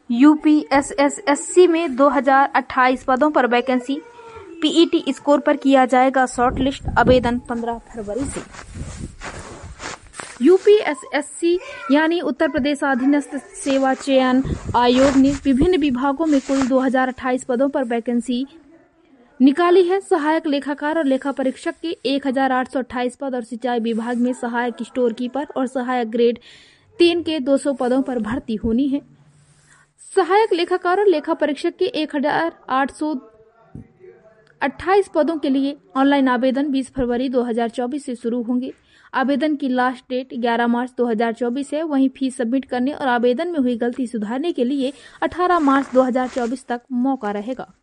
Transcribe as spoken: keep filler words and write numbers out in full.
UPSSC में दो हज़ार अट्ठाईस पदों पर वैकेंसी, पीईटी स्कोर पर किया जाएगा शॉर्टलिस्ट, आवेदन पंद्रह फरवरी से। यूपीएसएससी यानी उत्तर प्रदेश अधीनस्थ सेवा चयन आयोग ने विभिन्न विभागों में कुल दो हज़ार अट्ठाईस पदों पर वैकेंसी निकाली है। सहायक लेखाकार और लेखा परीक्षक के एक हज़ार आठ सौ अट्ठाईस पद और सिंचाई विभाग में सहायक स्टोर कीपर और सहायक ग्रेड तीन के दो सौ पदों पर भर्ती होनी है। सहायक लेखाकार और लेखा परीक्षक के एक हज़ार आठ सौ अट्ठाईस पदों के लिए ऑनलाइन आवेदन बीस फरवरी दो हज़ार चौबीस से शुरू होंगे। आवेदन की लास्ट डेट ग्यारह मार्च दो हज़ार चौबीस है। वहीं फीस सबमिट करने और आवेदन में हुई गलती सुधारने के लिए अठारह मार्च दो हज़ार चौबीस तक मौका रहेगा।